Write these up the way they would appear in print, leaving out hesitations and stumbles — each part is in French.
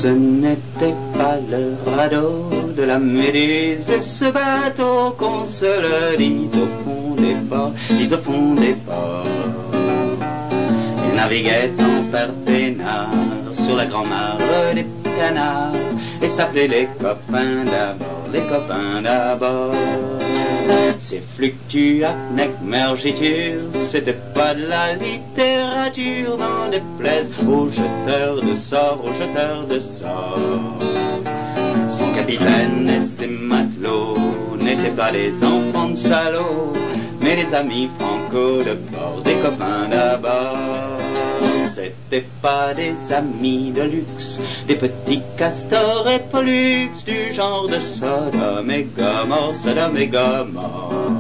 Ce n'était pas le radeau de la Méduse, et ce bateau qu'on se le dise au fond des ports, dise au fond des ports. Il naviguait en père peinard sur la grand-mare des canards, et s'appelait les copains d'abord, les copains d'abord. Ces fluctuats, mergitures, c'était pas de la littérature, n'en déplaise aux jeteurs de sorts, aux jeteurs de sorts. Son capitaine et ses matelots n'étaient pas des enfants de salauds, mais des amis franco de bord, des copains d'abord. C'était pas des amis de luxe, des petits castors et pollux, du genre de Sodome et Gomorre, Sodome et Gomorre.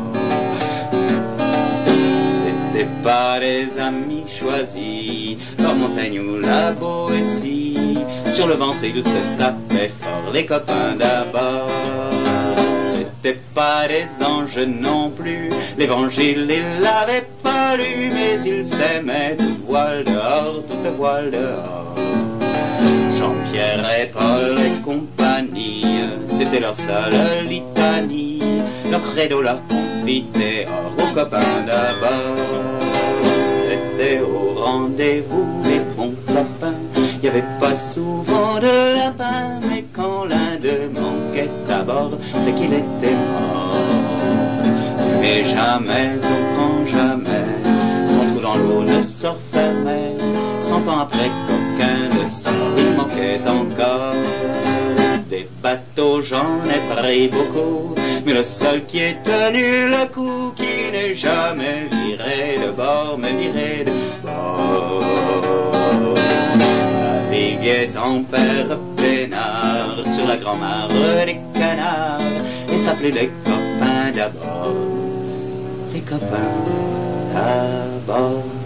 C'était pas des amis choisis par Montaigne ou la Boétie, sur le ventre ils se tapaient fort, les copains d'abord. C'était pas des anges non plus, l'évangile ils l'avaient pas lu, mais ils s'aimaient toute voile dehors, toute voile dehors. Jean-Pierre et Paul et compagnie, c'était leur seule litanie, leur credo, leur confiteor, aux copains d'abord. C'était au rendez-vous les bons copains, y avait pas souvent de lapin, mais quand l'un d'eux manquait à bord, c'est qu'il était mort. Et jamais, au grand jamais, son trou dans l'eau ne se refermait. 100 ans après qu'aucun de sort, il manquait encore. Des bateaux, j'en ai pris beaucoup, mais le seul qui ait tenu le coup, qui n'est jamais viré de bord, mais viré de bord. Naviguait en père peinard sur la grand-mare des canards, et s'appelait les copains d'abord, les copains d'abord.